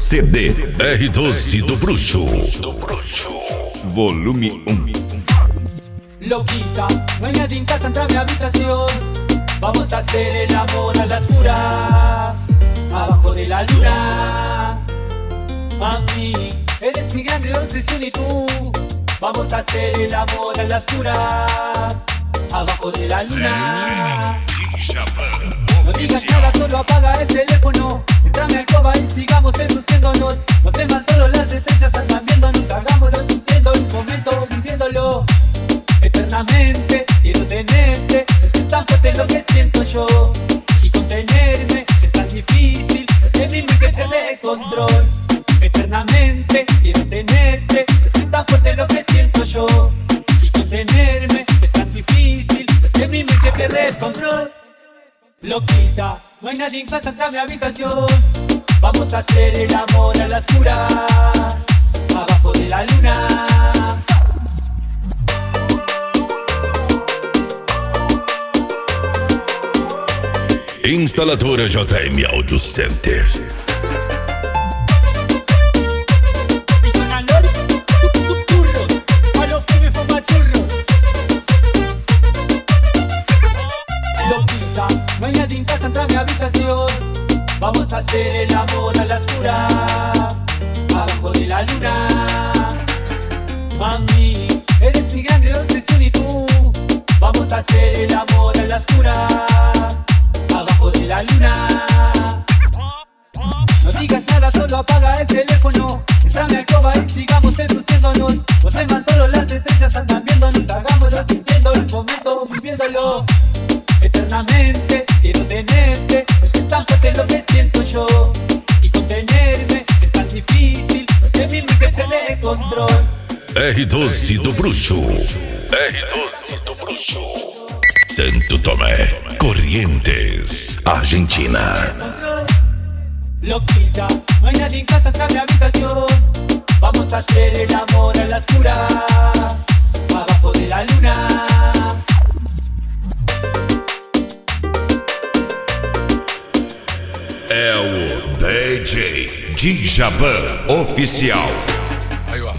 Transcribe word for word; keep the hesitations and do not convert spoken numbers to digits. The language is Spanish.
C D R doze do Bruxo. Do Bruxo. Volume um. Loquita, no hay nadie en casa, entra a mi habitación. Vamos a hacer el amor a la oscura, abajo de la luna. Mami, eres mi grande obsesión y tú. Vamos a hacer el amor a la oscura, abajo de la luna. No digas nada, solo apaga el teléfono. Entrame al alcoba y sigamos seduciéndonos. No temas, solo las estrellas andan viéndonos. Hagámoslo sintiendo el momento, viviéndolo eternamente. Quiero tenerte, es tan fuerte lo que siento yo. Y contenerme es tan difícil, es que mi mente pierde el control. Eternamente quiero tenerte, es tan fuerte lo que siento yo. Y contenerme es tan difícil, es que mi mente pierde el control. Loquita, no hay nadie en casa, entra a mi habitación. Vamos a hacer el amor a la oscura, abajo de la luna. Instaladora J M Audio Center. Y suenan los churros, a los pibes fuman churros. Loquita, no hay nadie en casa, entra a mi habitación. Vamos a hacer el amor a la oscura, abajo de la luna. Mami, eres mi grande obsesión y tú. Vamos a hacer el amor a la oscura, abajo de la luna. No digas nada, solo apaga el teléfono. Entrame al alcoba y sigamos seduciéndonos. No temas, solo las estrellas andan viéndonos. Hagámoslo sintiendo el momento, viviéndolo eternamente. Quiero tenerte, es que tan fuerte lo que siento yo. Y contenerme es tan difícil, es que mi mente pierde el control. R doze do Bruxo. R doze do Bruxo. Santo Tomé, Corrientes, Argentina. Loquita, no hay nadie en casa, entra a mi habitación. Vamos a hacer el amor a la oscura, abajo de la luna. É o D J Djavan Oficial. Aí, ó.